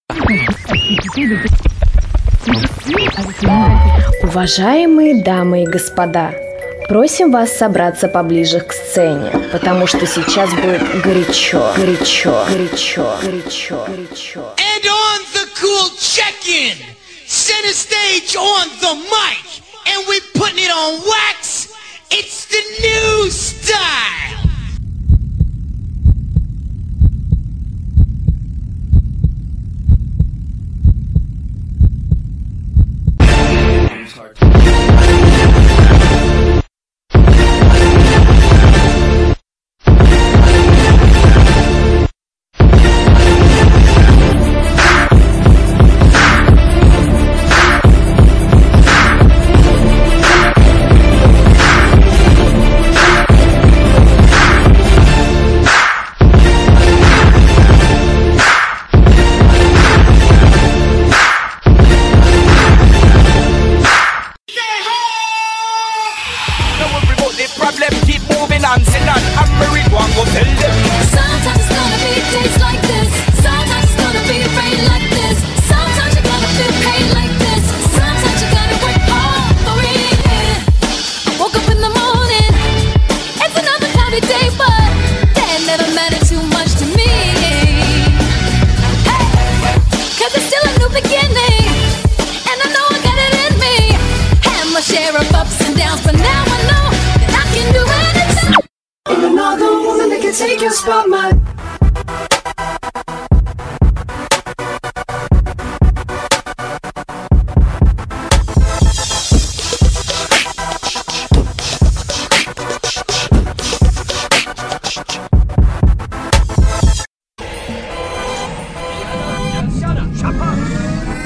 Уважаемые дамы и господа, просим вас собраться поближе к сцене, потому что сейчас будет горячо. And on the cool check-in, center stage on the mic, and we're putting it on wax. It's the new style. Problem keep moving on, sit down, I'm married, one go tell them. Sometimes it's gonna be days like this. Sometimes it's gonna be rain like this. Sometimes you're gonna feel pain like this. Sometimes you gotta work hard for it. I woke up in the morning, it's another cloudy day, but that never mattered too much to me. Hey, cause it's still a new beginning, and I know I got it in me. Had my share of ups and downs, but now I know I can do anything. Ain't another woman that can take your spot, man. Shut up, shut up.